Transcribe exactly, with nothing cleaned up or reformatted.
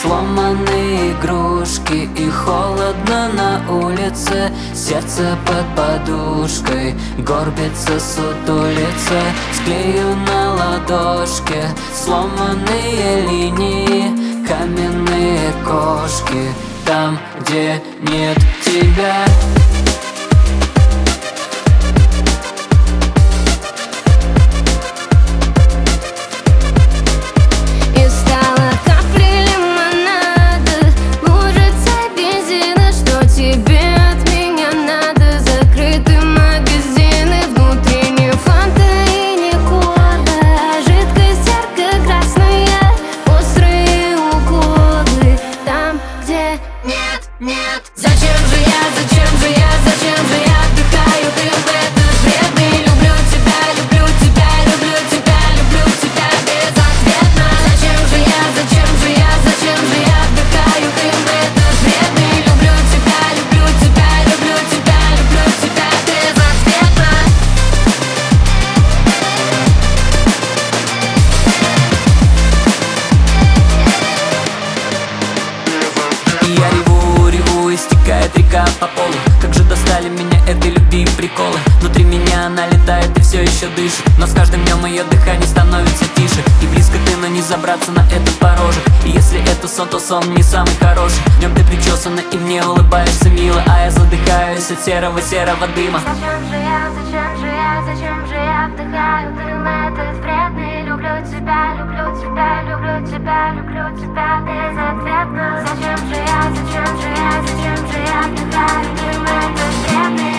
Сломанные игрушки и холодно на улице. Сердце под подушкой горбится, сутулится. Склею на ладошке сломанные линии, каменные кошки там, где нет тебя. Нет, зачем же я, зачем же я, зачем же я вдыхаю дым в этот вредный? Люблю тебя, люблю тебя, люблю тебя, люблю тебя безответно. Зачем же я, зачем же я, зачем же я вдыхаю дым в этот вредный? Люблю тебя, люблю тебя, люблю тебя, люблю тебя безответно. И я реву, реву, истекает река по полу. Как же достали меня этой любви и приколы. Внутри меня она летает и все еще дышит, но с каждым днем ее дыхание становится тише. И близко ты, но не забраться на этот порожек. И если это сон, то сон не самый хороший. Днем ты причесана и мне улыбаешься мило, а я задыхаюсь от серого-серого дыма. Зачем же я, зачем же я, зачем же я вдыхаю дым этот вредный? Люблю тебя, люблю тебя, люблю тебя, люблю тебя безответно. Зачем же я, зачем же я, зачем же я вдыхаю дым этот вредный?